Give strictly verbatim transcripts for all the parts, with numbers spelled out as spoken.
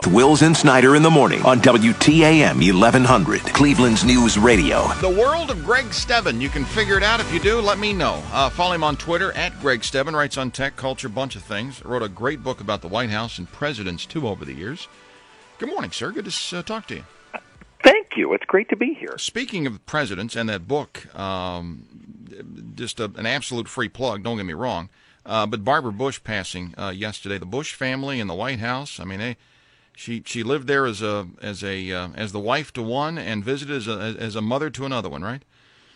Wills and Snyder in the morning on W T A M eleven hundred, Cleveland's News Radio. The world of Greg Stebbin. You can figure it out. If you do, let me know. Uh, follow him on Twitter, at Greg Stebbin. Writes on tech, culture, bunch of things. Wrote a great book about the White House and presidents, too, over the years. Good morning, sir. Good to uh, talk to you. Thank you. It's great to be here. Speaking of presidents and that book, um, just a, an absolute free plug, don't get me wrong, uh, but Barbara Bush passing uh, yesterday. The Bush family in the White House, I mean, they... She she lived there as a as a uh, as the wife to one and visited as a as a mother to another one, right?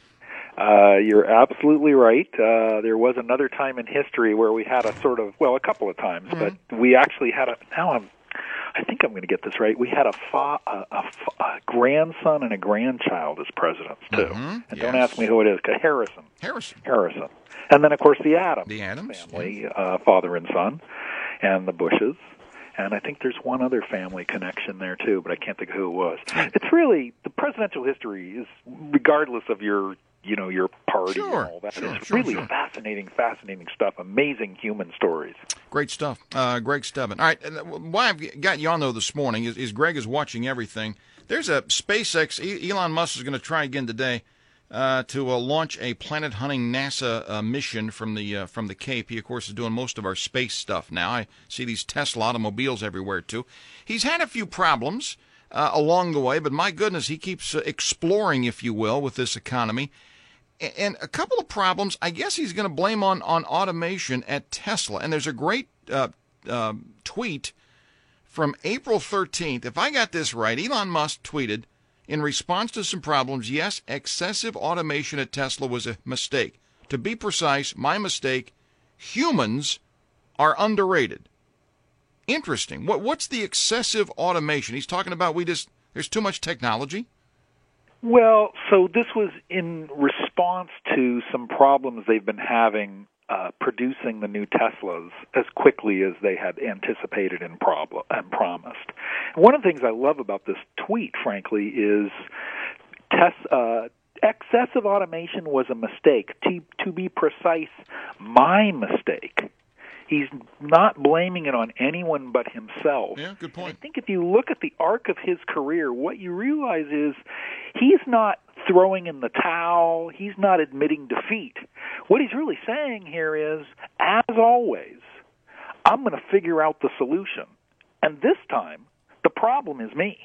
Uh, you're absolutely right. Uh, there was another time in history where we had a sort of well, a couple of times, mm-hmm. but we actually had a. Now I'm, I think I'm going to get this right. We had a, fa, a, a, a grandson and a grandchild as presidents too. Mm-hmm. And yes. Don't ask me who it is. Harrison. Harrison. Harrison. And then of course the Adams. The Adams family, yeah. uh, father and son, and the Bushes. And I think there's one other family connection there, too, but I can't think of who it was. It's really, the presidential history is, regardless of your, you know, your party sure, and all that, sure, it's sure, really sure. fascinating, fascinating stuff, amazing human stories. Great stuff. Uh, Greg Stebbin. All right, why I've got you on, though, this morning is, is Greg is watching everything. There's a SpaceX, Elon Musk is going to try again today. Uh, to uh, launch a planet-hunting NASA uh, mission from the uh, from the Cape. He, of course, is doing most of our space stuff now. I see these Tesla automobiles everywhere, too. He's had a few problems uh, along the way, but my goodness, he keeps uh, exploring, if you will, with this economy. A- and a couple of problems, I guess he's going to blame on, on automation at Tesla. And there's a great uh, uh, tweet from April thirteenth. If I got this right, Elon Musk tweeted, in response to some problems, yes, excessive automation at Tesla was a mistake. To be precise, my mistake, humans are underrated. Interesting. What What's the excessive automation? He's talking about we just, there's too much technology? Well, so this was in response to some problems they've been having Uh, producing the new Teslas as quickly as they had anticipated and, prob- and promised. One of the things I love about this tweet, frankly, is tes- uh, excessive automation was a mistake. To, to be precise, my mistake. He's not blaming it on anyone but himself. Yeah, good point. And I think if you look at the arc of his career, what you realize is he's not throwing in the towel. He's not admitting defeat. What he's really saying here is, as always, I'm going to figure out the solution. And this time, the problem is me.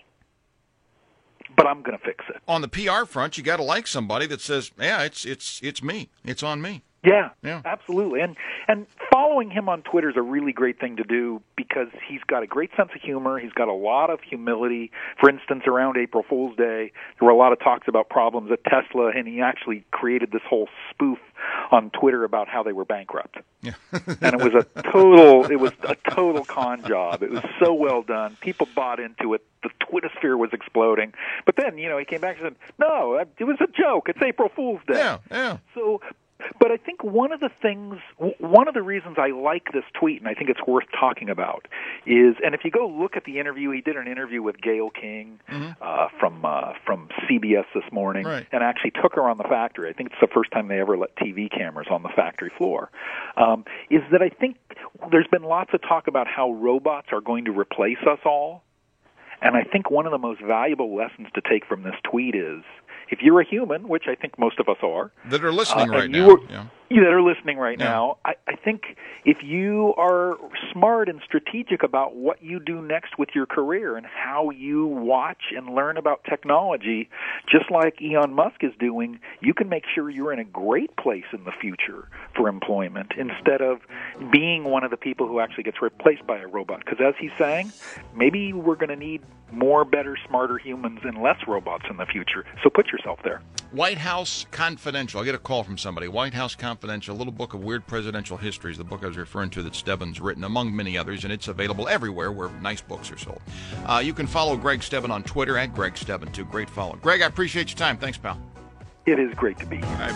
But I'm going to fix it. On the P R front, you got to like somebody that says, yeah, it's it's it's me. It's on me. Yeah, yeah, absolutely. And and following him on Twitter is a really great thing to do because he's got a great sense of humor. He's got a lot of humility. For instance, around April Fool's Day, there were a lot of talks about problems at Tesla, and he actually created this whole spoof on Twitter about how they were bankrupt. Yeah. And it was a total it was a total con job. It was so well done. People bought into it. The Twittersphere was exploding. But then, you know, he came back and said, "No, it was a joke. It's April Fool's Day." Yeah, yeah. So But I think one of the things, one of the reasons I like this tweet, and I think it's worth talking about, is, and if you go look at the interview, he did an interview with Gayle King mm-hmm. uh, from uh, from C B S this morning, right. and actually took her on the factory. I think it's the first time they ever let T V cameras on the factory floor. Um, is that I think there's been lots of talk about how robots are going to replace us all, and I think one of the most valuable lessons to take from this tweet is, if you're a human, which I think most of us are, that are listening uh, right now, are, yeah. you that are listening right yeah. now, I, I think if you are smart and strategic about what you do next with your career and how you watch and learn about technology, just like Elon Musk is doing, you can make sure you're in a great place in the future for employment instead of being one of the people who actually gets replaced by a robot. Because as he's saying, maybe we're going to need more, better, smarter humans and less robots in the future. So put yourself there. White House Confidential. I get a call from somebody. White House Confidential, a little book of weird presidential histories, the book I was referring to that Stebbin's written, among many others, and it's available everywhere where nice books are sold. Uh, you can follow Greg Stebbin on Twitter, at Greg Stebbin, too. Great follow. Greg, I appreciate your time. Thanks, pal. It is great to be here.